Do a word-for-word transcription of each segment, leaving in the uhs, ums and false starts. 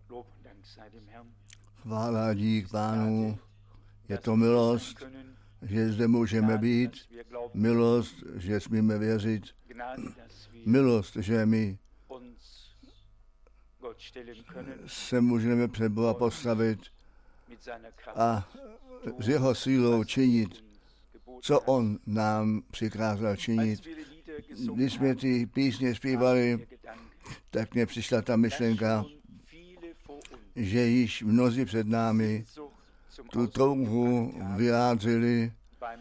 Chvála dík Pánu, je to milost, že zde můžeme být, milost, že smíme věřit, milost, že my se můžeme před Boha postavit a s jeho sílou činit, co on nám přikázal činit. Když jsme ty písně zpívali, tak mě přišla ta myšlenka, že již mnozí před námi tu touhu vyjádřili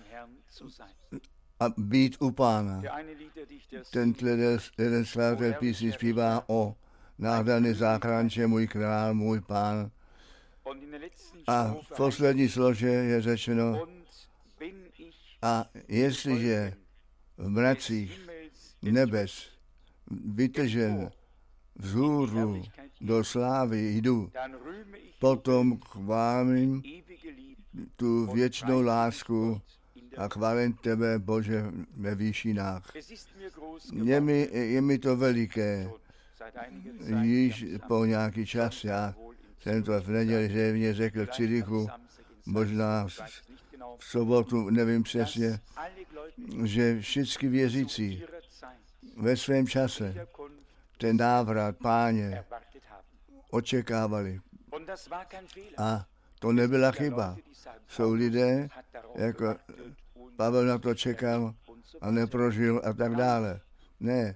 a být u Pána. Ten jeden skladatel písní zpívá o nádherný záchranče, můj král, můj Pán. A v poslední slože je řečeno, a jestliže v mracích nebes vytržen vzhůru do slávy jdu, potom chválím tu věčnou lásku a chválím tebe, Bože, ve výšinách. Je mi, je mi to veliké. Již po nějaký čas, já jsem to v neděli zjevně řekl v Cirichu, možná v sobotu, nevím přesně, že všichni věřící ve svém čase ten návrat Páně očekávali. A to nebyla chyba. Jsou lidé, jako Pavel na to čekal a neprožil a tak dále. Ne.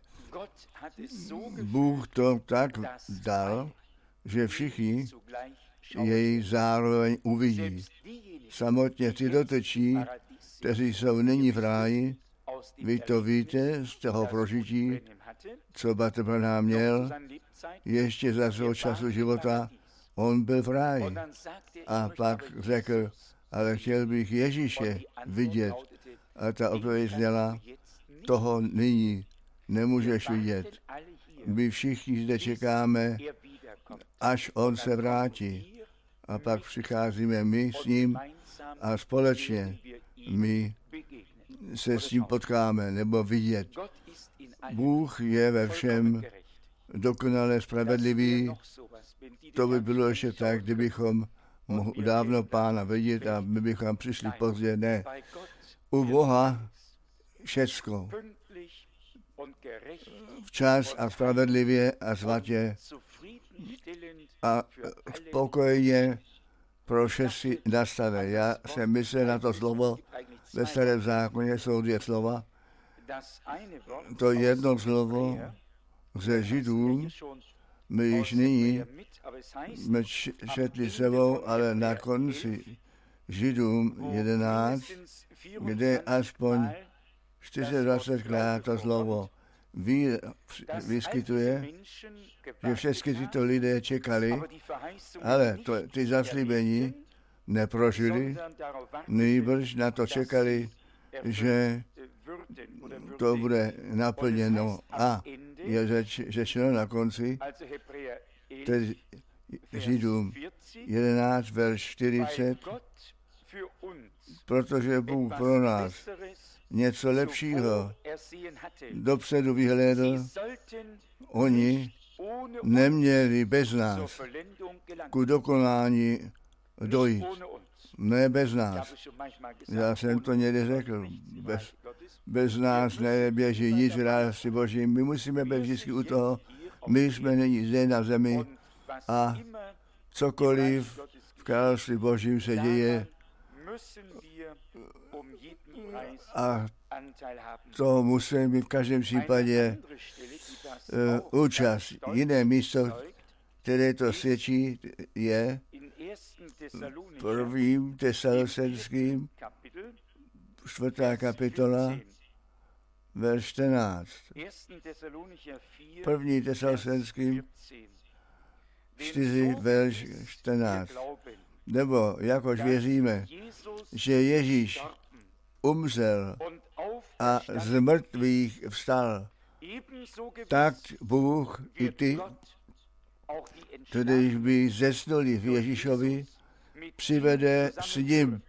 Bůh to tak dal, že všichni jej zároveň uvidí. Samotně ty dotečí, kteří jsou nyní v ráji, vy to víte z toho prožití, co Bater Branham měl, ještě za svého času života, on byl v ráji. A pak řekl, ale chtěl bych Ježíše vidět. A ta odpověď zněla, toho nyní nemůžeš vidět. My všichni zde čekáme, až on se vrátí. A pak přicházíme my s ním a společně my se s ním potkáme, nebo vidět. Bůh je ve všem dokonale spravedlivý. To by bylo ještě tak, kdybychom mohli dávno Pána vidět a my bychom přišli pozdě. Ne. U Boha všecko. Včas a spravedlivě a svatě a spokojně pro všechny nastane. Já jsem myslel na to slovo, ve Starém zákoně jsou dvě slova. To jedno slovo ze Židů, my již nyní jsme četli sebou, ale na konci Židům jedenáct, kde aspoň čtyřicet to slovo Ví, vyskytuje, že všechny tyto lidé čekali, ale to, ty zaslíbení neprožili, nejbrž na to čekali, že to bude naplněno. A je řeč, řečeno na konci, tedy Židům jedenáct, verš čtyřicet, protože Bůh pro nás něco lepšího dopředu vyhlédl, oni neměli bez nás ku dokonání dojít. Ne bez nás. Já jsem to někdy řekl. Bez, bez nás neběží nic v království Božím. My musíme být vždycky u toho. My jsme nyní zde na zemi a cokoliv v království Božím se děje, a to musíme mít v každém případě uh, účast. Jiné místo, které to svědčí, je prvním Tesalonickým, čtvrtá kapitola, verš čtrnáct. První Tesalonickým, čtyři, verš čtrnáct. Nebo jakož věříme, že Ježíš umřel a z mrtvých vstal, tak Bůh i ty, kteří by zesnuli v Ježíšovi, přivede s ním.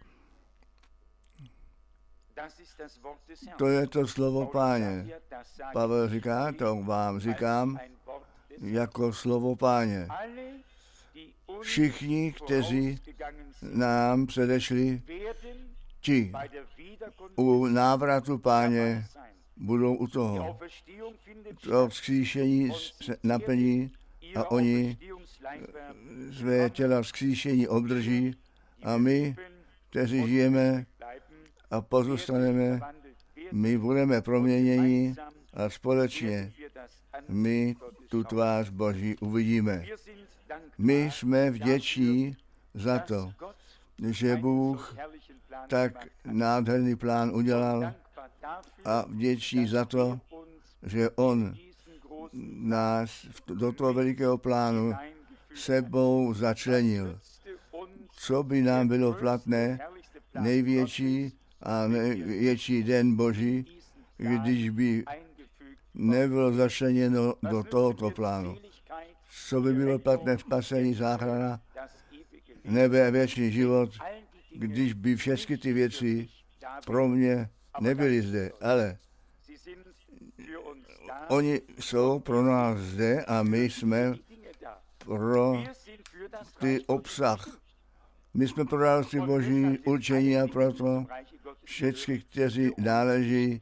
To je to slovo Páně. Pavel říká, to vám říkám, jako slovo Páně. Všichni, kteří nám předešli, ti u návratu Páně budou u toho. To vzkříšení se naplní a oni své těla vzkříšení obdrží a my, kteří žijeme a pozůstaneme, my budeme proměněni a společně my tu tvář Boží uvidíme. My jsme vděční za to, že Bůh tak nádherný plán udělal a vděční za to, že On nás do toho velikého plánu sebou začlenil. Co by nám bylo platné, největší a největší den Boží, když by nebylo začleněno do tohoto plánu. Co by bylo platné spasení, záchrana, nebe a věčný život, když by všechny ty věci pro mě nebyly zde, ale oni jsou pro nás zde a my jsme pro ty obsah. My jsme pro království Boží určení a proto všichni, kteří náleží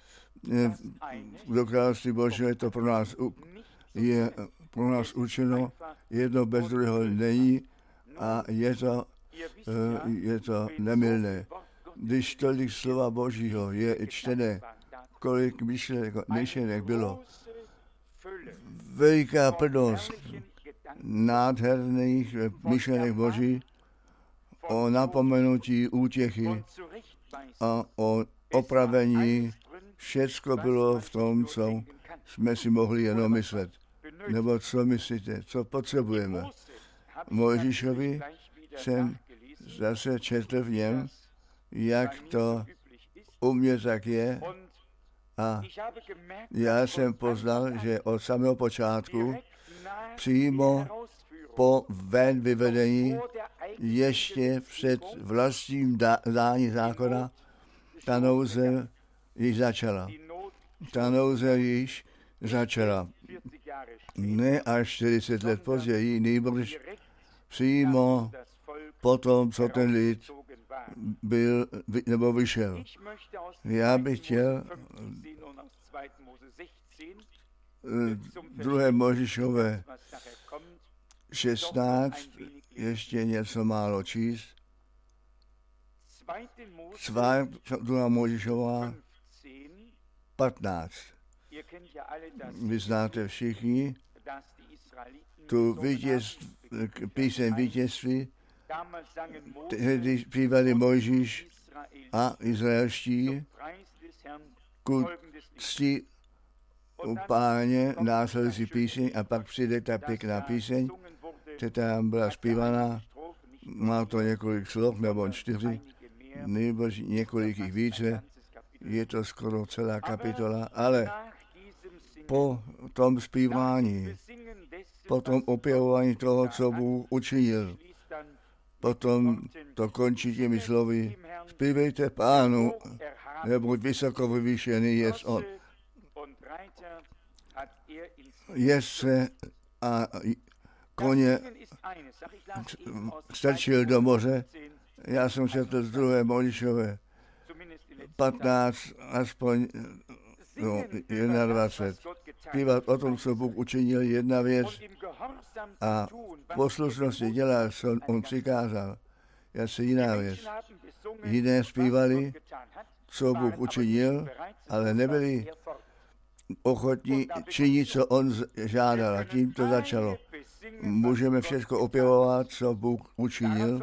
do království Božího, je to pro nás, je pro nás určeno, jedno bez druhého není a je to, je to nemylné. Když tolik slova Božího je čtené, kolik myšlenek, myšlenek bylo, veliká plnost nádherných myšlenek Boží o napomenutí útěchy a o opravení. Všecko bylo v tom, co jsme si mohli jenom myslet. Nebo co myslíte, co potřebujeme. Mojžíšovi jsem zase četl v něm, jak to u mě tak je. A já jsem poznal, že od samého počátku přímo po ven vyvedení, ještě před vlastním dání zákona, ta nouze již začala. Ta nouze již začala. Ne až čtyřicet let později, nýbrž přímo po tom, co ten lid byl nebo vyšel. Já bych chtěl druhé Mojžíšové šestnáct ještě něco málo číst. Druhá Mojžíšová patnáct. Vy znáte všichni tu vítěz, píseň vítězství, tehdy zpívali Mojžíš a izraelští ku cti u Páně následující píseň a pak přijde ta pěkná píseň, která byla zpívaná, má to několik slov nebo čtyři, nebo několik jich více, je to skoro celá kapitola, ale po tom zpívání, po tom opěvování toho, co Bůh učinil, potom to končí těmi slovy, zpívejte Pánu, neboť vysoko vyvýšený je on. Jezdce a koně strčil do moře. Já jsem četl z druhé Mojžíšové patnáct, aspoň no, dvacet jedna. Zpívat o tom, co Bůh učinil, jedna věc a poslušnosti dělá, co on přikázal. Já se jiná věc. Jiné zpívali, co Bůh učinil, ale nebyli ochotní činit, co on žádal. A tím to začalo. Můžeme všechno opěvovat, co Bůh učinil.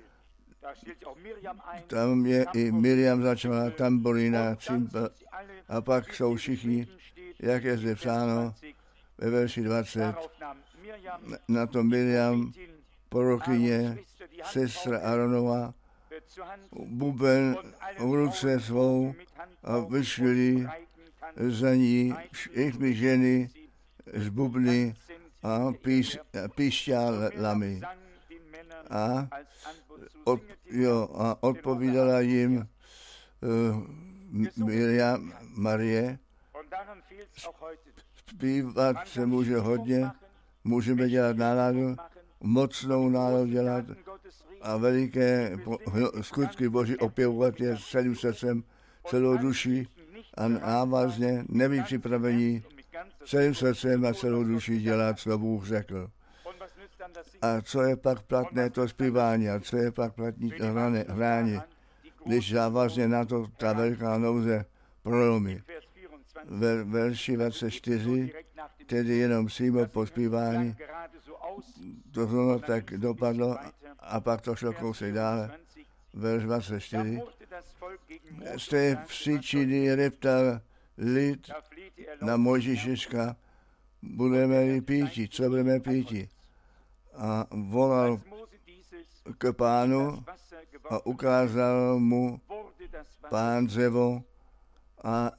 Tam je i Miriam začala, tambolina, cymbal, a pak jsou všichni, jak je zde psáno ve verši dvacet. Na to Miriam, prorokyně, sestra Aronova, buben v ruce svou a vyšli za ní všechny ženy z bubny a píš, píšťálami. A, od, jo, a odpovídala jim uh, Miriam, Marie. Zpívat se může hodně, můžeme dělat náladu, mocnou národ dělat a veliké skutky Boží opěvovat je celým srdcem, celou duší a návazně nebýt připravení celým srdcem a celou duší dělat, co Bůh řekl. A co je pak platné, to zpívání, a co je pak platní hrání, když závazně na to ta velká nouze prolomí. Ve verši dvacet čtyři, tedy jenom přímo po zpívání, to znovu tak dopadlo a pak to šlo kousek dále. Verš dvacet čtyři. Z té příčiny reptal lid na Mojžíšečka, budeme-li píti, co budeme píti. A volal k Pánu a ukázal mu Pán dřevo a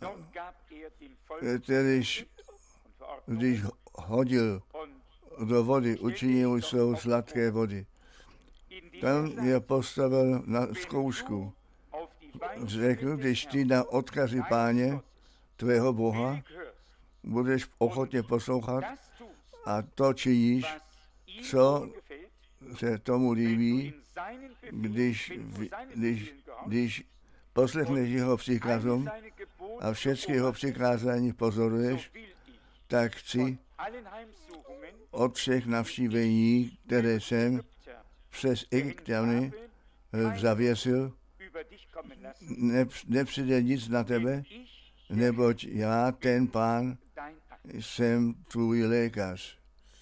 když, když hodil do vody, učinil jsou sladké vody. Tam je postavil na zkoušku. Řekl, když ty na odkazy Páně, tvého Boha, budeš ochotně poslouchat a to činíš, co se tomu líbí, když, když, když poslechneš jeho příkazům a všechny jeho přikázání pozoruješ, tak chci od všech navštívení, které jsem přes Egypťany zavěsil, ne, nepřijde nic na tebe, neboť já, ten Pán, jsem tvůj lékař.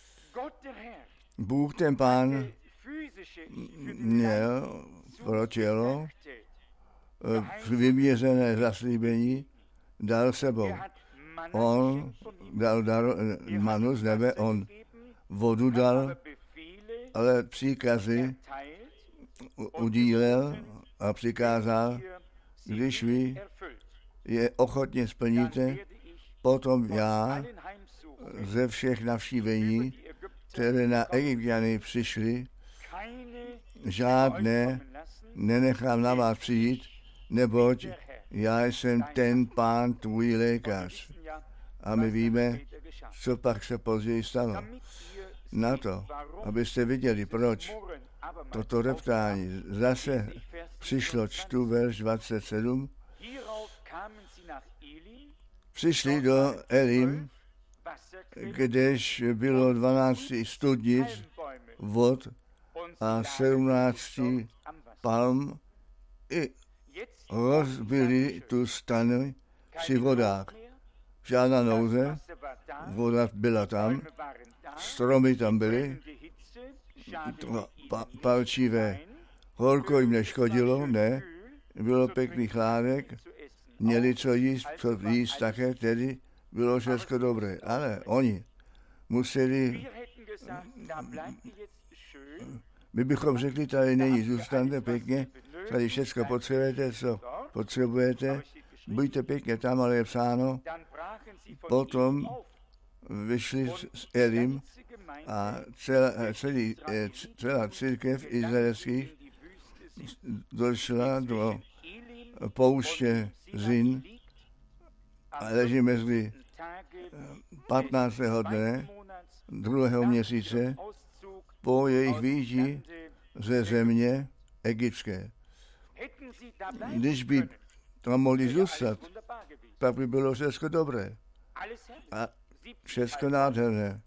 Bůh, ten Pán, měl pro tělo vyměřené zaslíbení, dal sebou. On dal dar, manu z nebe, on vodu dal, ale příkazy udílel a přikázal, když vy je ochotně splníte, potom já ze všech navštívení, které na Egypťany přišly, žádné nenechám na vás přijít, neboť já jsem ten Pán, tvůj lékař. A my víme, co pak se později stalo. Na to, abyste viděli, proč toto reptání zase přišlo, čtu verš dvacet sedm, přišli do Elim, kdež bylo dvanáct studnic vod a sedmnáct palm, i rozbili tu stany při vodách. Žádná nouze, voda byla tam, stromy tam byly, pa, palčivé, horko jim neškodilo, ne, bylo pěkný chládek, měli co jíst, co jíst také, tedy bylo všechno dobré, ale oni museli, my bychom řekli, tady není, zůstaňte pěkně, tady všechno potřebujete, co potřebujete, buďte pěkně tam, ale je psáno, potom vyšli z Elim a celá, celý, celá církev izraelských došla do pouště Zin a leží mezi patnáctého dne druhého měsíce po jejich výjití ze země egyptské. Když by tam mohli zůstat, tak by bylo všechno dobré a všechno nádherné.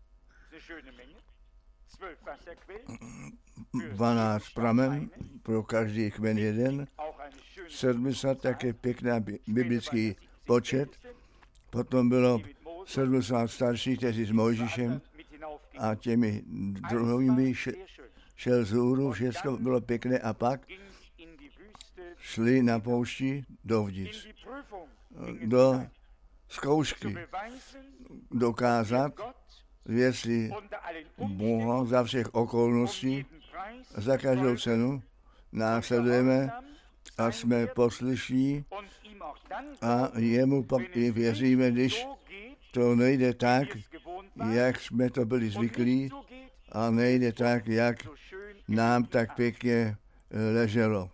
dvanáct pramen, pro každý kmen jeden, sedmdesát také pěkná biblický počet, potom bylo sedmdesát starších, kteří s Mojžíšem a těmi druhými šel z Úru, všechno bylo pěkné a pak šli na poušti do Vdic, do zkoušky, dokázat, jestli Boha za všech okolností, za každou cenu následujeme a jsme poslyšní a jemu pak i věříme, když to nejde tak, jak jsme to byli zvyklí a nejde tak, jak nám tak pěkně leželo.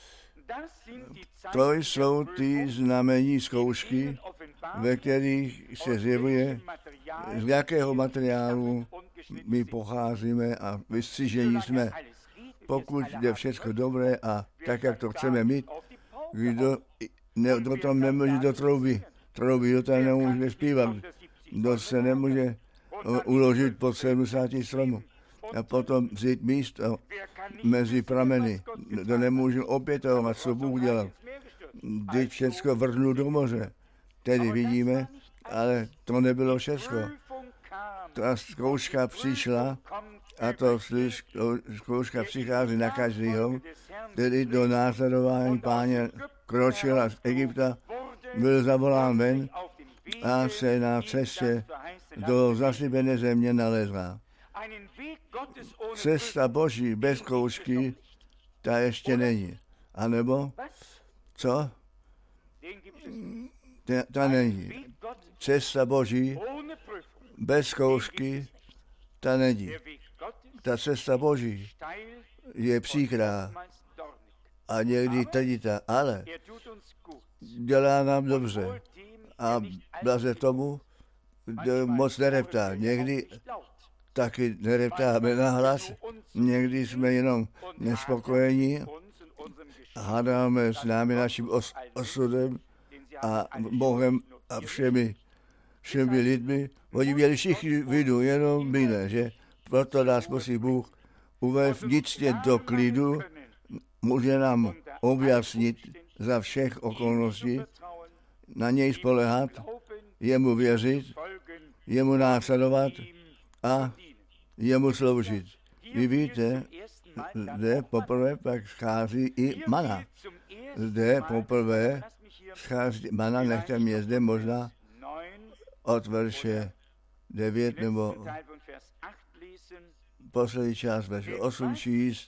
To jsou ty znamení zkoušky, ve kterých se zjevuje z jakého materiálu my pocházíme a vystřížení jsme. Pokud jde všechno dobré a tak, jak to chceme mít, kdo ne, do tom nemůže do trouby, trouby do toho nemůže zpívat, kdo se nemůže uložit pod sedmdesáti stromu a potom vzít místo mezi prameny, kdo nemůže opětovat, co Bůh dělal, když všechno vrhnu do moře. Tedy vidíme, ale to nebylo všechno. Ta zkouška přišla a to zkouška přichází na každého, který do následování Páně kročil a z Egypta byl zavolán ven a se na cestě do zaslíbené země nalezla. Cesta Boží bez zkoušky, ta ještě není. A nebo co? Ta, ta není. Cesta Boží bez zkoušky, ta není. Ta cesta Boží je příkrá a někdy tvrditá, ale dělá nám dobře. A blaze tomu, kdo moc nereptá. Někdy taky nereptáme na hlas, někdy jsme jenom nespokojení, hádáme s námi naším os- osudem a Bohem a všemi, všemi lidmi. Oni měli všichni vidu, jenom my ne, že? Proto nás musí Bůh uvést vnitřně do klidu, může nám objasnit za všech okolností, na něj spolehat, jemu věřit, jemu následovat a jemu sloužit. Vy víte, zde poprvé pak schází i mana. Zde poprvé schází mana, nechte mě zde možná od verše devět nebo poslední část verše osm číst.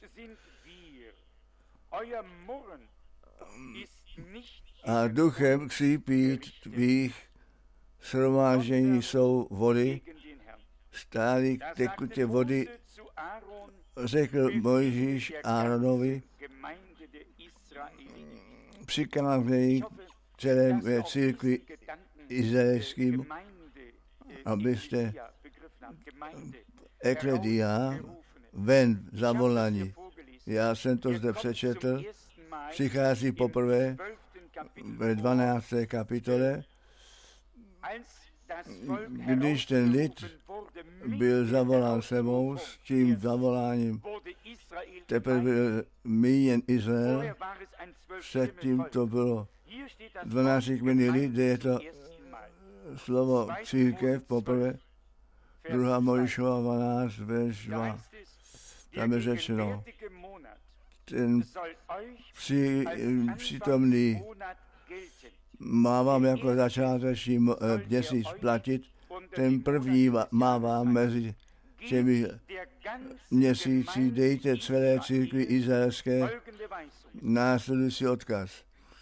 A duchem křípí tvých shromáždění jsou vody, stály tekutě vody, řekl Mojžíš Áronovi, přikázej celé církvi izraelským, abyste ekledia ven zavolání. Já jsem to zde přečetl, přichází poprvé ve dvanácté kapitole, když ten lid byl zavolán sebou s tím zavoláním. Teprve byl míněn Izrael, předtím to bylo dvanáct kmeny lid, kde je to slovo církev poprvé, druhá Mojžíšova dvanáct, verš dva. Tam je řečeno, ten při, přítomný má vám jako začáteční měsíc platit, ten první má vám mezi těmi měsíci, dejte celé církvi izraelské následující odkaz.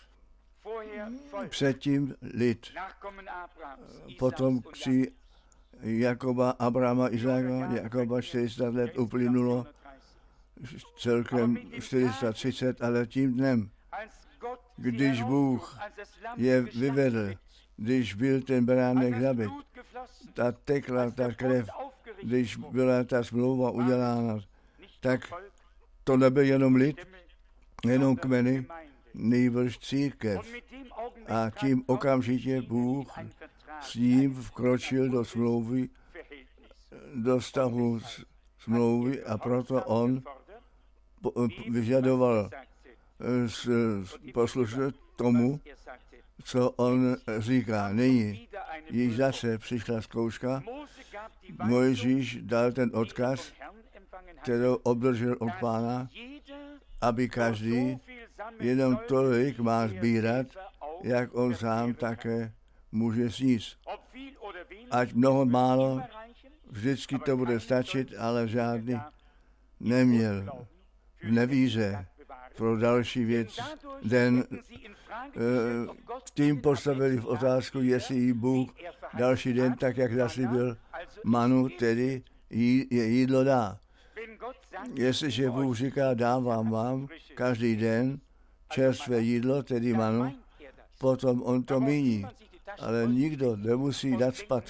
Předtím lid, potom kři Jakoba, Abrahama, Izáka, Jakoba čtyři sta let uplynulo, celkem čtyři sta třicet, ale tím dnem, když Bůh je vyvedl, když byl ten beránek zabit, ta tekla ta krev, když byla ta smlouva udělána, tak to nebyl jenom lid, jenom kmeny, nejbrž církev. A tím okamžitě Bůh s ním vkročil do smlouvy, do vztahu smlouvy a proto on vyžadoval poslušnost tomu, co on říká. Nyní již zase přišla zkouška, Mojžíš dal ten odkaz, kterou obdržel od Pána, aby každý jenom tolik má sbírat, jak on sám také může sníst. Ať mnoho málo, vždycky to bude stačit, ale žádný neměl v nevíře pro další věc. Den uh, tím postavili v otázku, jestli jí Bůh další den, tak jak zaslíbil manu, tedy jí, je jídlo dá. Jestliže Bůh říká, dávám vám každý den čerstvé jídlo, tedy manu, potom on to míní. Ale nikdo nemusí dát spad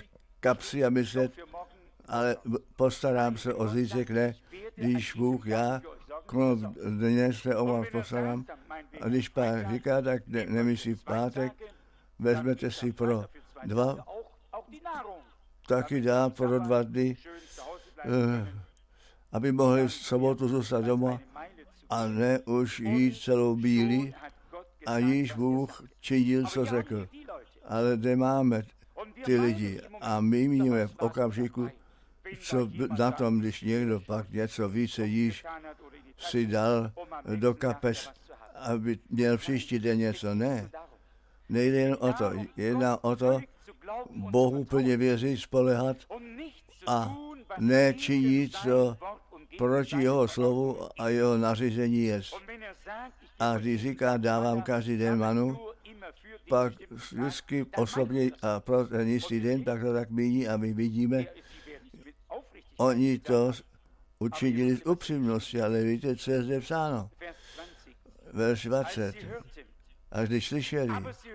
kapsy a myslet, ale postarám se o zítřek, ne, když Bůh, já, krom dnes se o vás postarám. A když pán říká, tak ne, nemyslí v pátek, vezmete si pro dva, taky dá pro dva dny, eh, aby mohli v sobotu zůstat doma a ne už jít celou bílí, a již Bůh činil, co řekl. Ale kde máme ty lidi a my míníme v okamžiku, co na tom, když někdo pak něco více již si dal do kapes, aby měl příští den něco. Ne, nejde jen o to. Jedná o to, Bohu plně věřit, spolehat a ne činit, co proti jeho slovu a jeho nařízení je. A když říká, dávám každý den manu, pak vždycky osobně a pro ten jistý den, tak to tak míní a my vidíme, oni to učinili z upřímnosti, ale víte, co je zde psáno? Verš dvacet. A když slyšeli,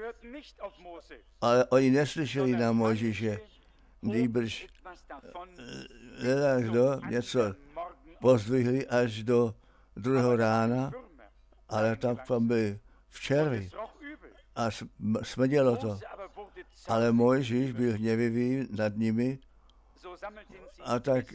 ale oni neslyšeli na Mojžíše, nýbrž kdo něco pozdvihli až do druhého rána, ale tam byli v červi a smrdělo to. Ale Mojžíš byl hněvivý nad nimi a tak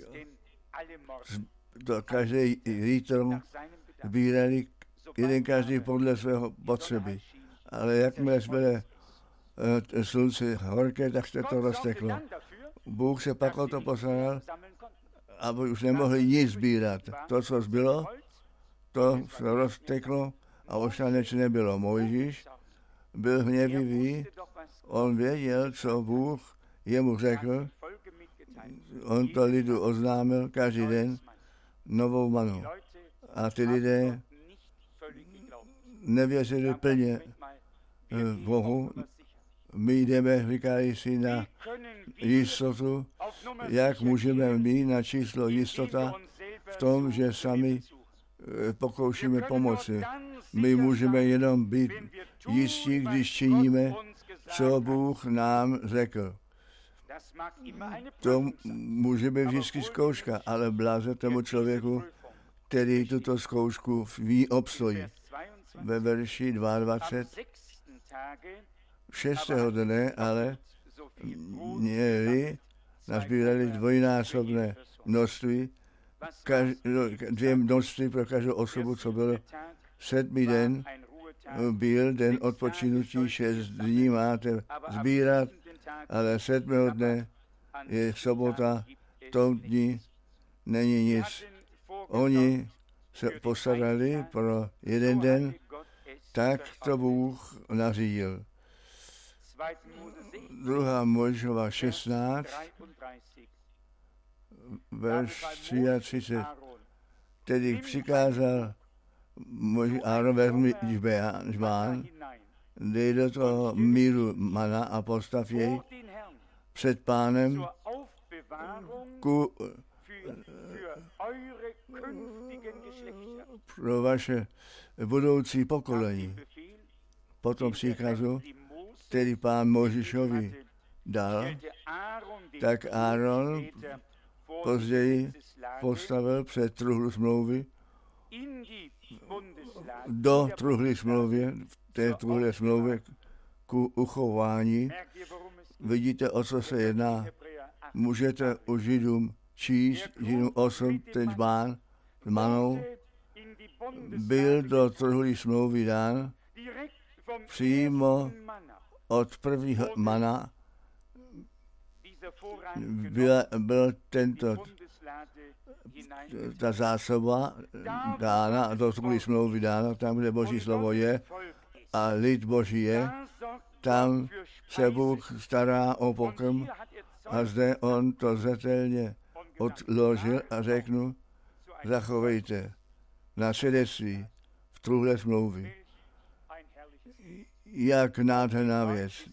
to každý lítr sbírali jeden každý podle svého potřeby. Ale jakmile jsme slunce horké, tak se to rozteklo. Bůh se pak o to postaral, aby už nemohli nic sbírat. To, co zbylo, to se rozteklo a už tam něco nebylo. Mojžíš byl hněvivý, on věděl, co Bůh jemu řekl, on to lidu oznámil každý den novou manu. A ty lidé nevěřili plně Bohu. My jdeme, říkají si, na jistotu, jak můžeme mít na číslo jistota v tom, že sami pokoušíme pomoci. My můžeme jenom být jistí, když činíme, co Bůh nám řekl. To může být vždycky zkouška, ale bláze tomu člověku, který tuto zkoušku ví, obstojí. Ve verši dvacet dva. Šestého dne ale měli, nazbírali dvojnásobné množství, kaž, dvě množství pro každou osobu, co bylo. Sedmý den byl den odpočinutí, šest dní máte sbírat, ale sedmého dne je sobota, v tom dní není nic. Oni se postarali pro jeden den, tak to Bůh nařídil. Druhá Mojžíšova šestnáct, verš třicet tři. Tedy přikázal Áron vezmi žbán, dej do toho míru mana a postav jej před Pánem ku, pro vaše budoucí pokolení. Po tom příkazu, který Pán Mojžíšovi dal, tak Áron později postavil před truhlu smlouvy do truhly smlouvy, v té truhle smlouvy ku uchování. Vidíte, o co se jedná. Můžete u Židům číst, Židům osm, ten žbán s manou byl do truhly smlouvy dán přímo od prvního mana. Byla, byl tento ta zásoba dána, do truhly smlouvy dána, tam, kde Boží slovo je a lid Boží je, tam se Bůh stará o pokrm a zde on to zřetelně odložil a řeknu, zachovejte na svědectví v truhle smlouvy. Jak nádherná věc.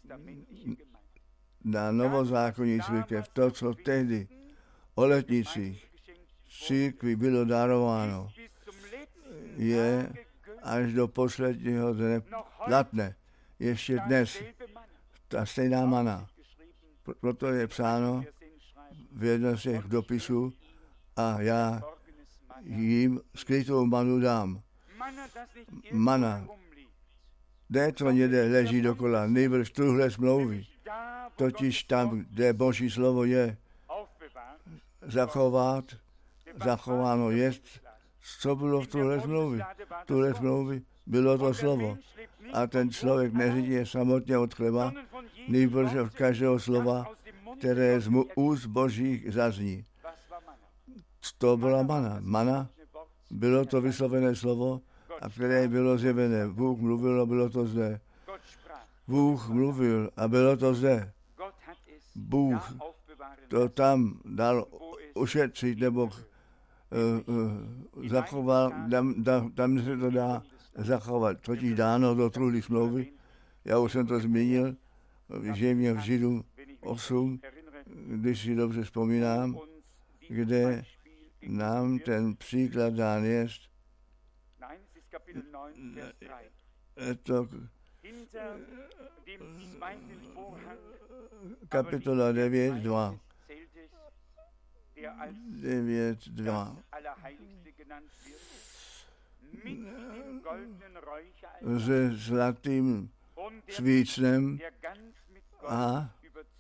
Na novozákonní církev, to, co tehdy o letnicích církvi bylo darováno, je až do posledního dne platné. Ještě dnes ta stejná mana. Proto je psáno v jednom z těch dopisů a já jim skrytou manu dám. Mana. Ne to někde leží dokola, nejbrž tuhle smlouvy. Totiž tam, kde Boží slovo je, zachovat, zachováno je, co bylo v tuhle smlouvy. Tuhle smlouvy bylo to slovo. A ten člověk nežije samotně od chleba, nejbrž od každého slova, které z úst Božích zazní. To byla mana. Mana bylo to vyslovené slovo, a které bylo zjevené. Bůh mluvil a bylo to zde. Bůh mluvil a bylo to zde. Bůh to tam dal ušetřit nebo uh, uh, zachoval, tam, tam, tam se to dá zachovat. Totiž dáno do truhly smlouvy. Já už jsem to zmínil, že mě v Židům osm, když si dobře vzpomínám, kde nám ten příklad dán jest. To kapitola devět dva. devět dva. Se zlatým svícnem a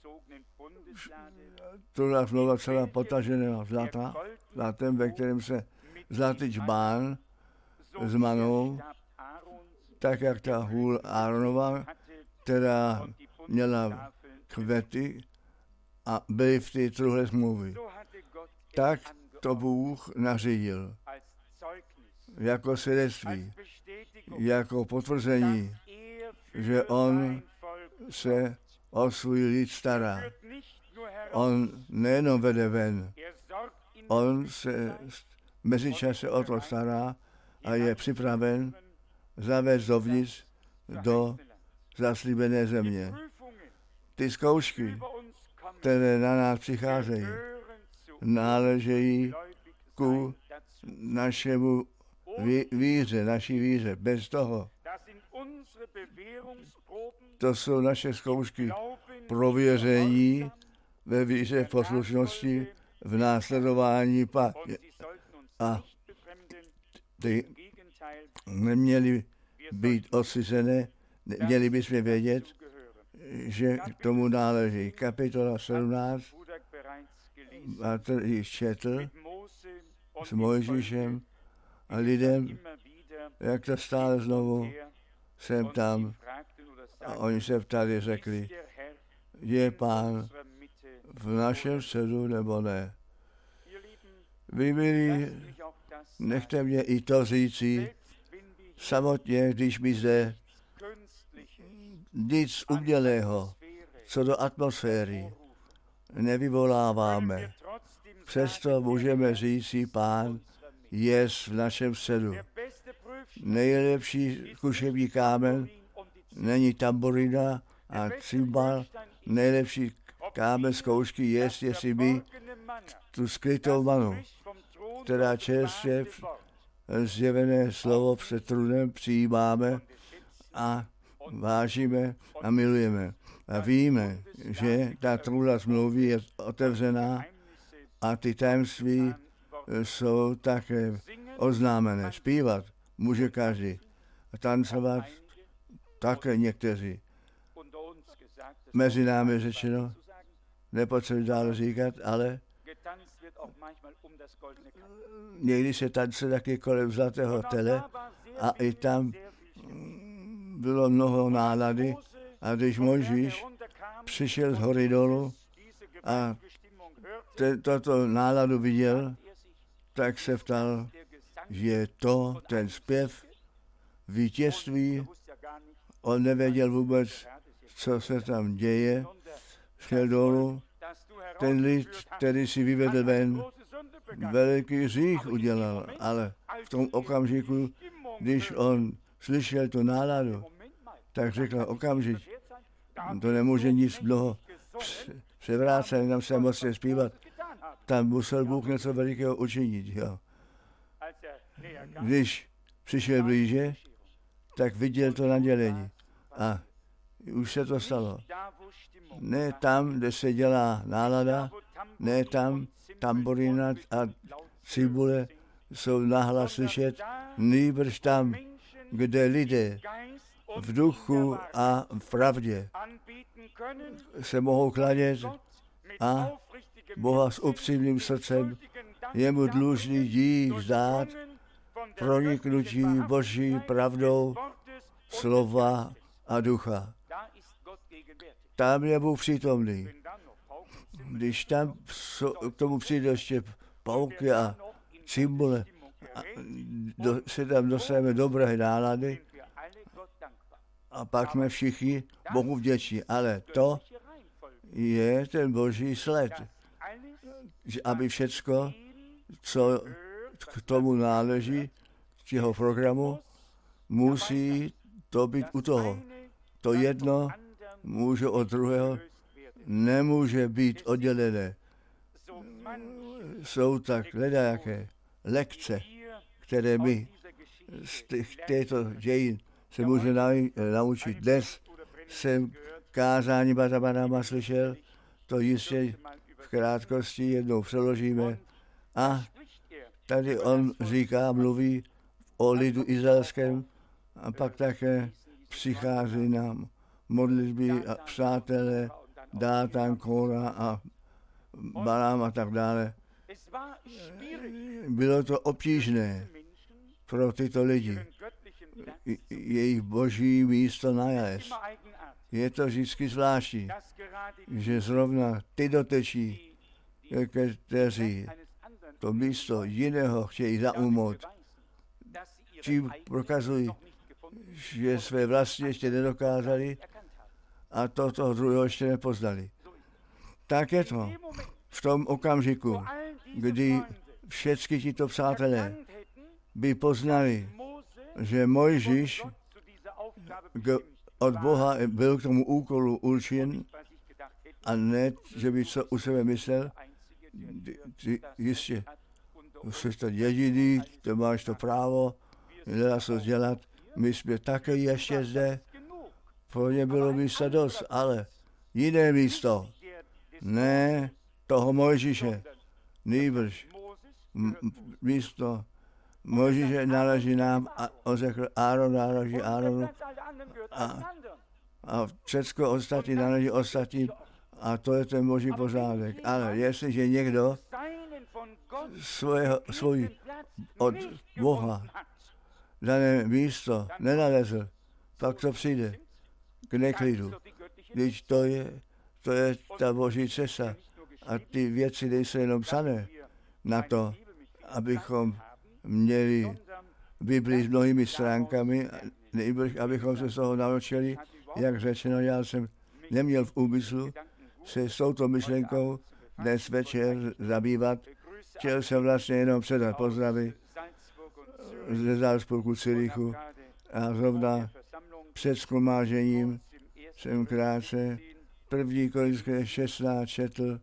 tohle slova celá potažená zlata, zlatem, ve kterém se zlatý čbán s manou, tak jak ta hůl Áronova, která měla kvety a byly v té truhle smlouvy. Tak to Bůh nařídil jako svědectví, jako potvrzení, že on se o svůj lid stará. On nejenom vede ven, on se mezičase o to stará a je připraven zavést dovnitř do zaslíbené země. Ty zkoušky, které na nás přicházejí, náležejí ku našemu víře, naší víře. Bez toho, to jsou naše zkoušky prověření ve víře, v poslušnosti, v následování pa- a ty neměly být odcizené, měli bychom vědět, že k tomu náleží. Kapitola sedmnáct, a to již četl s Mojžíšem a lidem, jak to stále znovu jsem tam a oni se ptali, řekli, je Pán v našem středu nebo ne. Vy milí, nechte mě i to říci, samotně, když my zde nic umělého, co do atmosféry, nevyvoláváme. Přesto můžeme říci, Pán je v našem středu. Nejlepší zkušební kámen není tamburina a cymbal, nejlepší kámen zkoušky je, jestli my tu skrytou manu, která čerstvě zjevené slovo před trůnem přijímáme a vážíme a milujeme. A víme, že ta trůna smlouvy je otevřená a ty tajemství jsou také oznámené. Zpívat může každý. A tancovat také někteří. Mezi námi řečeno, nepotřebuji dále říkat, ale někdy se tancuje taky kolem zlatého tele a i tam bylo mnoho nálady a když Mojžíš přišel z hory dolů a te, toto náladu viděl, tak se ptal, že je to ten zpěv vítězství. On nevěděl vůbec, co se tam děje. Šel dolů, ten lid, který si vyvedl ven, veliký hřích udělal, ale v tom okamžiku, když on slyšel tu náladu, tak řekl okamžitě, to nemůže nic dlouho převrácet, jenom se moc zpívat. Tam musel Bůh něco velikého učinit. Jo. Když přišel blíže, tak viděl to nadělení. A Už se to stalo. Ne tam, kde se dělá nálada, ne tam, tamburina a cibule jsou nahlas slyšet, nýbrž tam, kde lidé v duchu a v pravdě se mohou kladět a Boha s upřímným srdcem jemu dlužný dík vzdát, proniknutí Boží pravdou slova a ducha. Tam je Bůh přítomný. Když tam k tomu přijde ještě pauky a cimbule, a do, si tam dostaneme dobré nálady a pak jsme všichni Bohu vděční. Ale to je ten Boží sled, že aby všecko, co k tomu náleží, k jeho programu, musí to být u toho. To jedno může od druhého, nemůže být oddělené. Jsou tak ledajaké lekce, které my z těch, této dějin se můžeme naučit. Dnes jsem kázání Batabanama slyšel, to jistě v krátkosti jednou přeložíme. A tady on říká, mluví o lidu izraelském a pak také přichází nám modlitby a přátelé, Dátan, Kóra a Balám a tak dále. Bylo to obtížné pro tyto lidi. Jejich boží místo najést. Je to vždycky zvláštní, že zrovna ty dotečí, kteří to místo jiného chtějí zaujmout, čím prokazují, že své vlastní ještě nedokázali a to toho druhého ještě nepoznali. Tak je to v tom okamžiku, kdy všechny tito přátelé by poznali, že Mojžíš od Boha byl k tomu úkolu určen a ne, že by co u sebe myslel, ty jistě, jsi to jediný, to máš to právo, nedá se dělat, my jsme také ještě zde, pro ně bylo místa dost, ale jiné místo, ne toho Mojžíše, nýbrž místo Mojžíše náleží nám a on řekl, Áron náleží Áronu a, a všecko ostatní náleží ostatním a to je ten Boží pořádek. Ale jestliže někdo svého, svůj od Boha dané místo nenalezl, pak to přijde k neklidu. Když to je, to je ta Boží cesta a ty věci nejsou jenom psané na to, abychom měli Biblii s mnohými stránkami, nejbrž abychom se z toho naučili, jak řečeno, já jsem neměl v úmyslu se s touto myšlenkou dnes večer zabývat. Chtěl jsem vlastně jenom předat pozdravy ze Salzburgu, Zürichu a zrovna před shromážením jsem krátce první Korinské šestnáct četl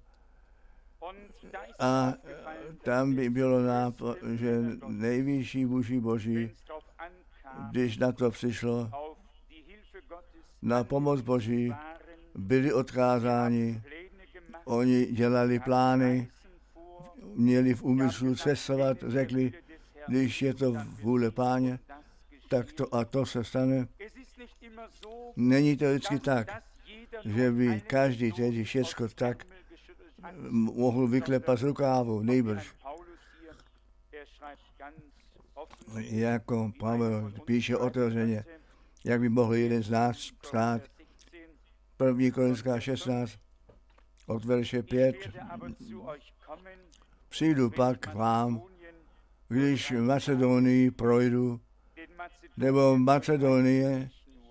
a tam by bylo nápad, že nejvyšší muži Boží, když na to přišlo, na pomoc Boží, byli odkázáni, oni dělali plány, měli v úmyslu cestovat, řekli, když je to vůle Páně, tak to a to se stane. Není to vždycky tak, že by každý tedy všecko tak mohl vyklepat z rukávu, nejbrž. Jako Pavel píše otevřeně, jak by mohl jeden z nás psát. První Korinská šestnáct, od verše pět. Přijdu pak k vám, když v Macedonii projdu, nebo v Macedonie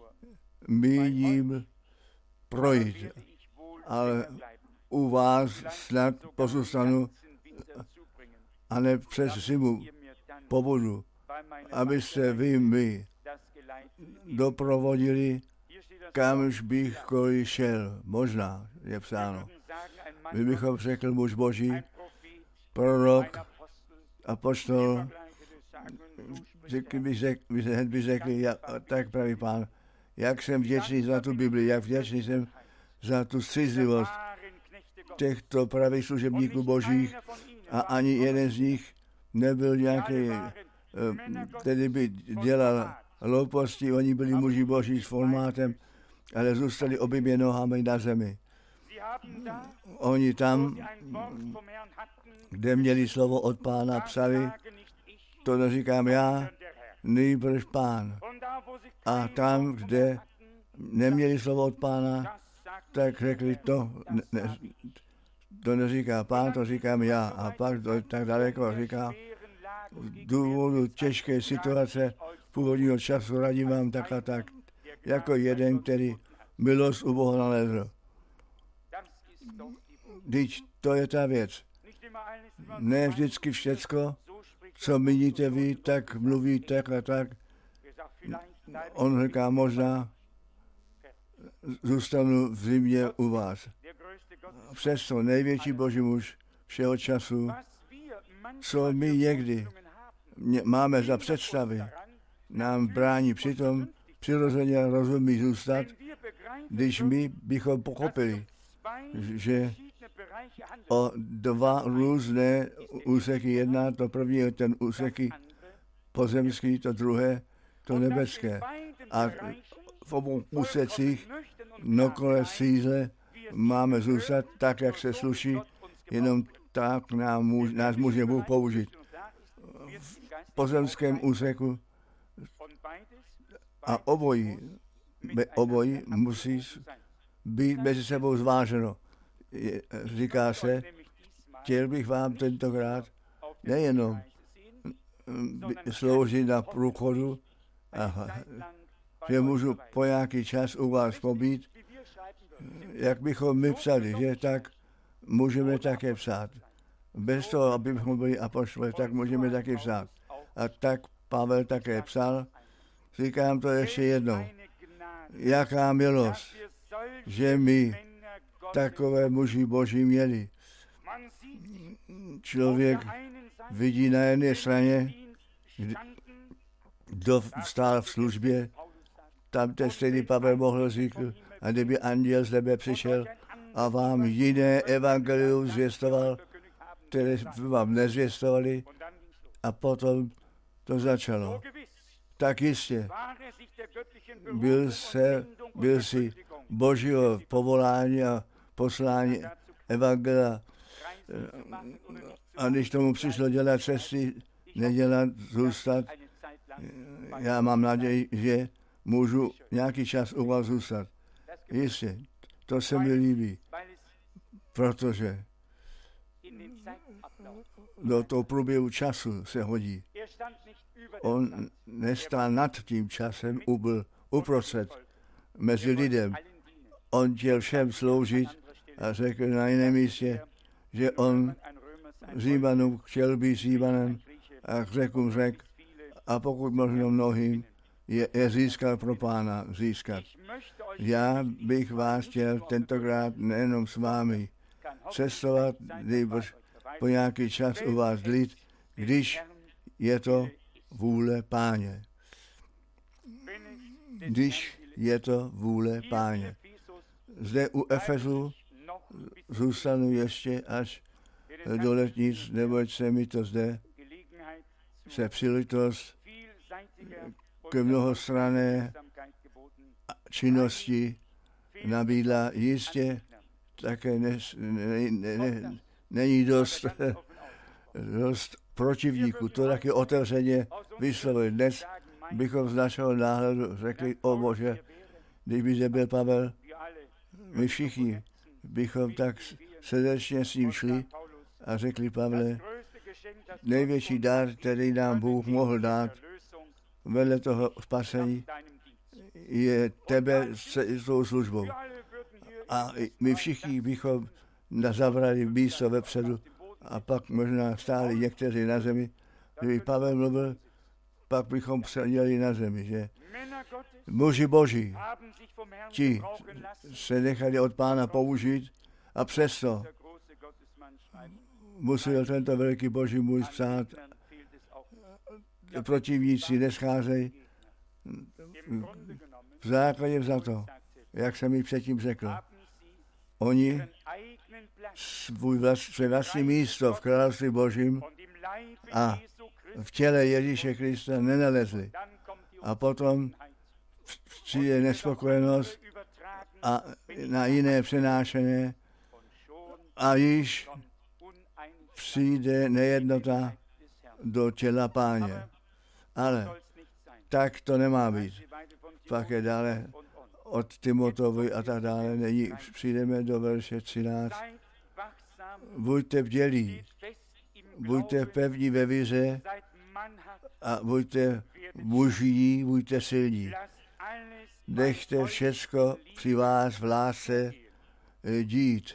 míním projít, ale u vás snad pozůstanu a ne přes zimu pobudu, abyste vy mi doprovodili, kamž bych koli šel. Možná je psáno. My bychom řekl muž Boží, prorok, apoštol, řekli by řekli, hned by řekli, ja, tak pravý Pán, Jak jsem vděčný za tu Bibli, jak vděčný jsem za tu střízlivost těchto pravých služebníků božích a ani jeden z nich nebyl nějaký, který by dělal hlouposti, oni byli muži boží s formátem, ale zůstali oběma nohami na zemi. Oni tam, kde měli slovo od Pána, psali, to neříkám já, nýbrž Pán. A tam, kde neměli slovo od Pána, tak řekli to, ne, to neříká Pán, to říkám já. A pak to tak daleko říká, z důvodu těžké situace původního času radím vám tak a tak, jako jeden, který milost u Boha nalezl. Vždyť to je ta věc. Ne vždycky všecko, co míníte vy, tak mluví tak a tak. On říká, možná zůstanu v zimě u vás. Přesto největší boží muž všeho času, co my někdy máme za představy, nám brání přitom přirozeně rozumí zůstat, když my bychom pochopili, že o dva různé úseky jedná, to první je ten úseky pozemský, to druhé, to nebeské. A v obou úsecích nokole síze máme zůstat tak, jak se sluší, jenom tak nám můž, nás může Bůh použít. V pozemském úseku a obojí, obojí musí být mezi sebou zváženo. Říká se, chtěl bych vám tentokrát nejenom sloužit na průchodu, a že můžu po nějaký čas u vás pobít, jak bychom my psali, že tak můžeme také psát. Bez toho, abychom byli apoštoli, tak můžeme také psát. A tak Pavel také psal, říkám to ještě jednou, jaká milost, že my takové muži boží měli. Člověk vidí na jedné straně, kdo stál v službě, tam ten stejný Pavel mohl říct, a kdyby anděl z nebe přišel a vám jiné evangelium zvěstoval, které vám nezvěstovali, a potom to začalo. Tak jistě, byl, se, byl si božího povolání a poslání evangelia, a když tomu přišlo dělat cesty, nedělat, zůstat, já mám naději, že můžu nějaký čas u vás zůstat. Jistě, to se mi líbí, protože do toho průběhu času se hodí. On nestál nad tím časem, byl uprostřed mezi lidem. On chtěl všem sloužit a řekl na jiném místě, že on Římanům chtěl být Římanem a Řekům řek, a pokud možno mnohým je, je získal pro Pána získat. Já bych vás chtěl tentokrát nejenom s vámi cestovat, nebož po nějaký čas u vás dlít, když je to vůle Páně. Když je to vůle Páně. Zde u Efezu zůstanu ještě až do letnic, neboť se mi to zde se příležitost k mnohostranné činnosti nabídla. Jistě také ne, ne, ne, ne, není dost, dost protivníků. To taky otevřeně vyslovuje. Dnes bychom z našeho náhledu řekli, o Bože, kdyby zde byl Pavel, my všichni bychom tak srdečně s ním šli a řekli, Pavle, největší dar, který nám Bůh mohl dát, vedle toho spasení, je tebe s tou službou. A my všichni bychom zabrali místo vepředu a pak možná stáli někteří na zemi. Kdyby Pavel mluvil, pak bychom seděli na zemi, že? Muži boží, ti se nechali od Pána použít a přesto musel tento velký boží muž psát, protivníci nescházejí. V v základě vzato, jak jsem ji předtím řekl. Oni svůj vlast, své vlastní místo v království Božím a v těle Ježíše Krista nenalezli. A potom přijde nespokojenost a na jiné přenášené a již přijde nejednota do těla Páně. Ale tak to nemá být. Pak je dále od Timotovi a tak dále. Nyní přijdeme do verše třináct. Buďte bdělí, buďte pevní ve víře a buďte muží, buďte silní. Nechte všecko při vás v lásce dít.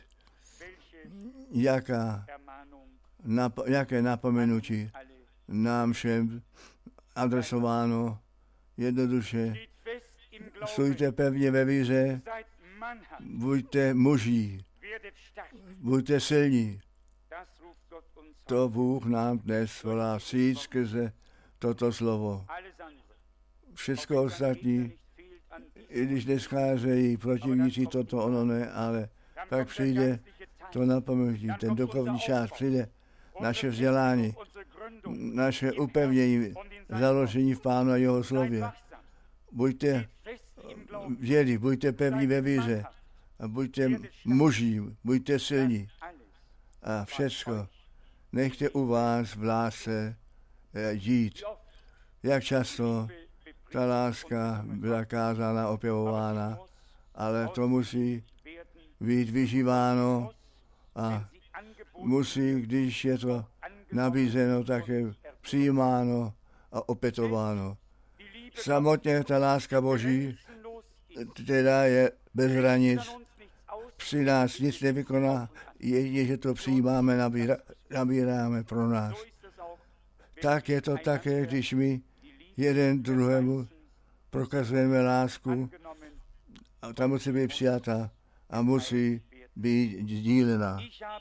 Jaká, nap, jaké napomenutí nám všem adresováno jednoduše. Stůjte pevně ve víře, buďte muží, buďte silní. To Bůh nám dnes volá vstříc skrze toto slovo. Všechno ostatní, i když nescházejí protivníci toto, ono ne, ale pak přijde to napomenutí, ten duchovní čas, přijde naše vzdělání, naše upevnění, založení v Pánu a jeho slově. Buďte vědí, buďte pevní ve víře a buďte muží, buďte silní. A všecko nechte u vás v lásce dít. Jak často ta láska byla kázána, opěvována, ale to musí být vyžíváno a musí, když je to nabízeno, také přijímáno a opětováno. Samotně ta láska Boží, teda je bez hranic, při nás nic nevykoná, jedině, že to přijímáme, nabírá, nabíráme pro nás. Tak je to také, když my jeden druhému prokazujeme lásku, a ta musí být přijata a musí být sdílena.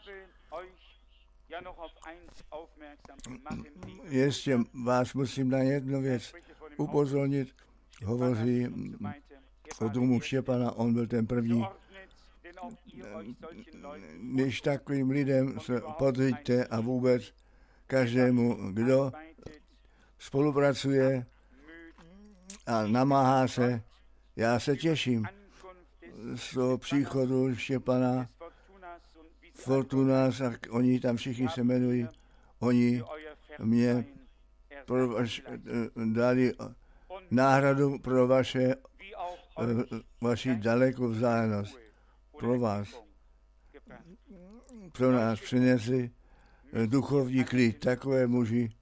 Ještě vás musím na jednu věc upozornit. Hovoří o domu Štěpana, on byl ten první. Když takovým lidem se podříďte a vůbec každému, kdo spolupracuje a namáhá se, já se těším z toho příchodu Štěpana, Fortunas, a oni tam všichni se jmenují, oni mě pro vaš, dali náhradu pro vaše, vaši dalekou vzdálenost. Pro vás, pro nás přinesli duchovní klid, takové muži.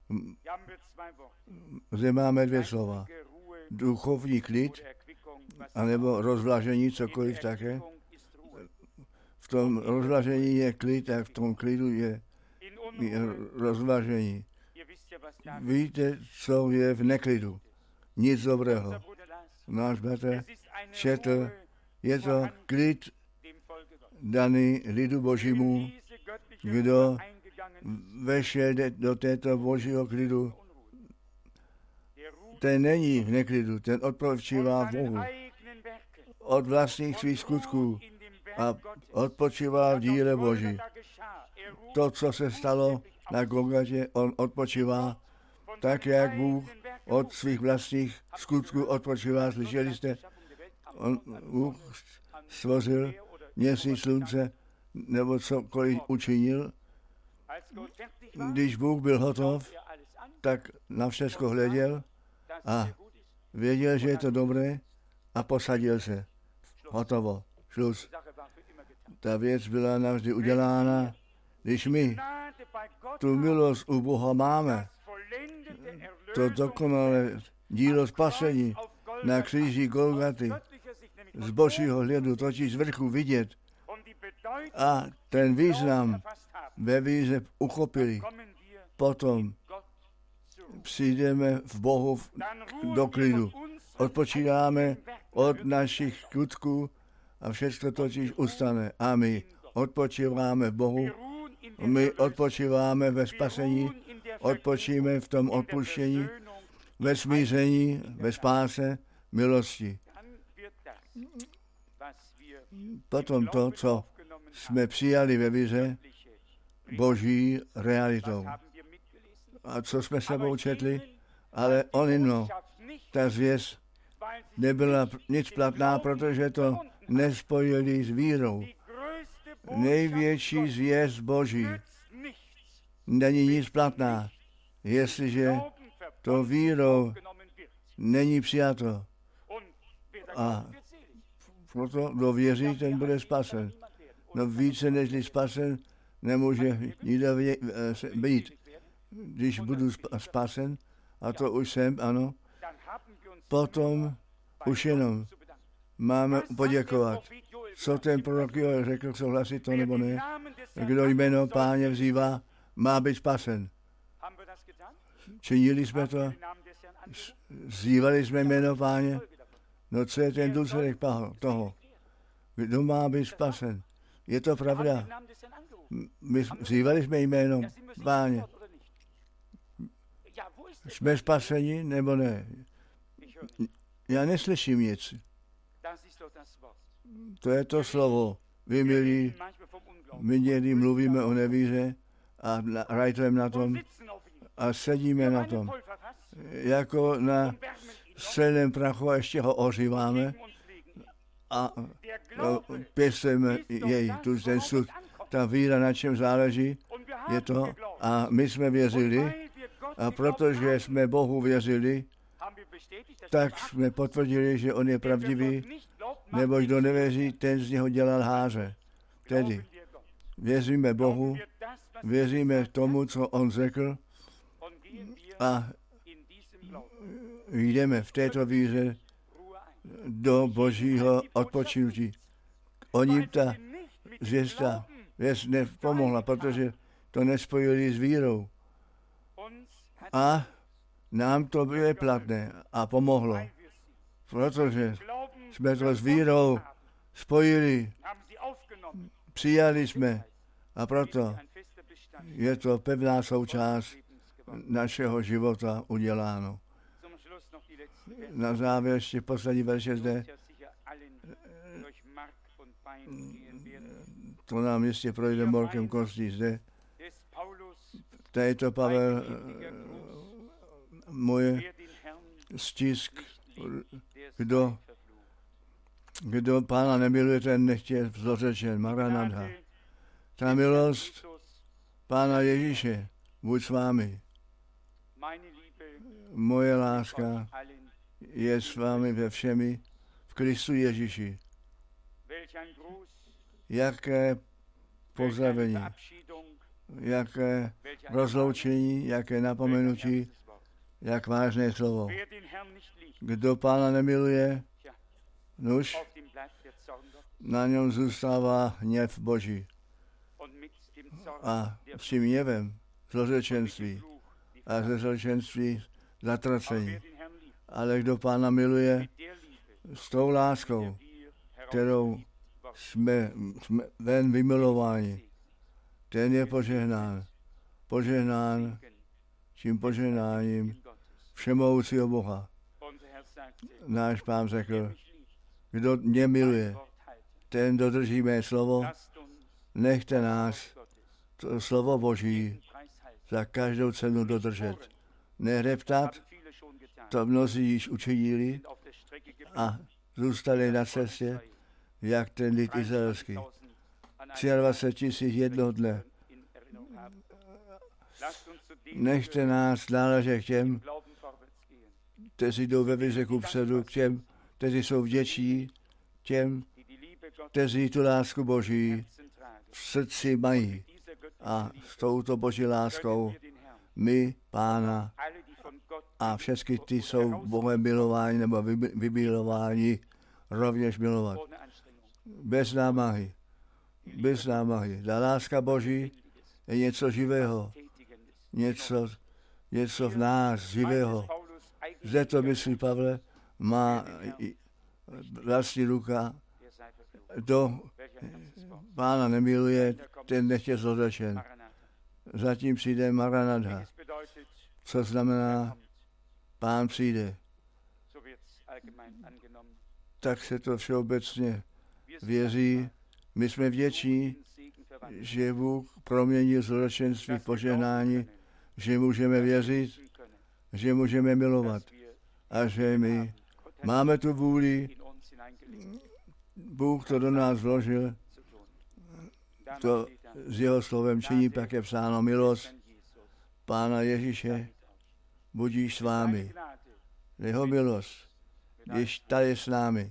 Zde máme dvě slova. Duchovní klid, anebo rozvlažení, cokoliv také. V tom rozvlažení je klid a v tom klidu je, je rozvlažení. Víte, co je v neklidu? Nic dobrého. Náš bratr četl, je to klid daný lidu Božímu, kdo vešel do této Božího klidu. Ten není v neklidu, ten odpočívá v Bohu. Od vlastních svých skutků a odpočívá v díle Boží. To, co se stalo na Golgatě, on odpočívá tak, jak Bůh od svých vlastních skutků odpočívá. Slyšeli jste? On, Bůh stvořil měsíc, slunce, nebo cokoliv učinil. Když Bůh byl hotov, tak na všechno hleděl a věděl, že je to dobré a posadil se. Hotovo. Šluz. Ta věc byla navždy udělána. Když my tu milost u Boha máme, to dokonalé dílo spasení na kříži Golgaty z božího hledu, totiž z vrchu vidět a ten význam ve víře uchopili. Potom přijdeme v Bohu do klidu. Odpočíváme od našich skutků a všechno totiž ustane. A my odpočíváme v Bohu, my odpočíváme ve spasení, odpočíme v tom odpuštění, ve smíření, ve spáse, milosti. potom to, co jsme přijali ve víře, Boží realitou. A co jsme sebou četli? Ale on jinou. Ta zvěst nebyla nic platná, protože to nespojili s vírou. Největší zvěst Boží není nic platná, jestliže to vírou není přijato. A proto kdo věří, ten bude spasen. No více než spasen nemůže nikdo být. Když budu spasen, a to už jsem, ano, potom už jenom máme poděkovat. Co ten prorok Joel řekl, souhlasit to nebo ne? Kdo jméno Páně vzývá, má být spasen. Činili jsme to? Vzývali jsme jméno Páně? No co je ten důsledek toho? Kdo má být spasen? Je to pravda. My vzývali jsme jméno Páně. Jsme spaseni nebo ne? Já neslyším nic. To je to slovo. Vy, milí, my někdy mluvíme o nevíře a rajtujeme na tom a sedíme na tom. Jako na silném prachu a ještě ho oříváme a pěstujeme jej, tu ten sud. Ta víra, na čem záleží, je to. A my jsme věřili a protože jsme Bohu věřili, tak jsme potvrdili, že on je pravdivý, nebo kdo nevěří, ten z něho dělá lháře. Tedy věříme Bohu, věříme tomu, co on řekl a jdeme v této víře do Božího odpočinutí. Oni ta zvěsta věc nepomohla, protože to nespojili s vírou. A nám to bylo platné a pomohlo, protože jsme to s vírou spojili, přijali jsme a proto je to pevná součást našeho života uděláno. Na závěr ještě poslední verše zde. To nám jistě projde morkem kostí zde. Tady to Pavel, moje stisk, kdo, kdo Pána nemiluje, ten nechtěl zlořečen, Maranatha. Ta milost Pána Ježíše, buď s vámi. Moje láska je s vámi ve všemi v Kristu Ježíši. Jaké pozdravení, jaké rozloučení, jaké napomenutí, jak vážné slovo. Kdo Pána nemiluje, nuž, na něm zůstává hněv Boží. A s tím hněvem zlořečenství a ze zlořečenství zatracení. Ale kdo Pána miluje s tou láskou, kterou jsme, jsme ven vymilováni, ten je požehnán. Požehnán tím požehnáním všemohoucího Boha. Náš Pán řekl, kdo mě miluje, ten dodrží mé slovo, nechte nás to slovo Boží za každou cenu dodržet. Nehřeptat, to mnozí již učinili a zůstali na cestě, jak ten lid izraelský. dvacet tři tisíc jednoho dne. Nechte nás náležet k těm, kteří jdou ve víře kupředu, k těm, kteří jsou vděční, těm, kteří tu lásku Boží v srdci mají. A s touto Boží láskou my, Pána, a všechny ty jsou Bohem milováni nebo vymilováni rovněž milovat. Bez námahy. Bez námahy. Ta láska Boží je něco živého. Něco, něco v nás živého. Zde to myslí Pavle, má vlastní ruka, kdo Pána nemiluje, ten nechce zlořečen. Zatím přijde Maranatha, co znamená Pán přijde. tak se to všeobecně věří. My jsme vděční, že Bůh proměnil zločenství v požehnání, že můžeme věřit, že můžeme milovat a že my máme tu vůli. Bůh to do nás vložil, to s jeho slovem činí, pak je psáno milost Pána Ježíše, budíš s vámi. Jeho milost, když ta je s námi,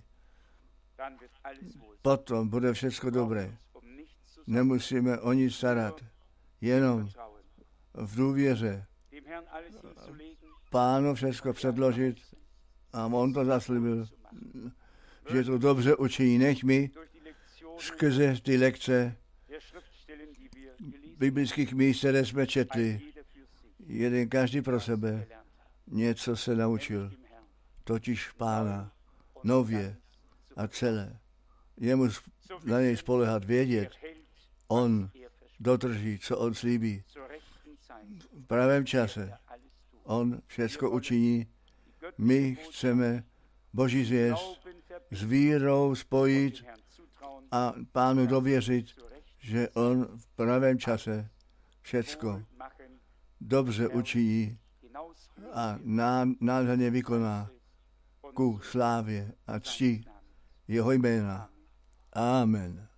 potom bude všechno dobré. Nemusíme o nic starat, jenom v důvěře Pánu všechno předložit a on to zaslíbil, že to dobře učiní. Nech mi skrze ty lekce biblických míst, které jsme četli, jeden každý pro sebe něco se naučil, totiž Pána, nově a celé. Jemu na něj spolehat, vědět, on dodrží, co on slíbí. V pravém čase on všecko učiní. My chceme Boží zvěst s vírou spojit a Pánu dověřit, že on v pravém čase všecko dobře učiní a nádherně vykoná ku slávě a cti jeho jména. Amen.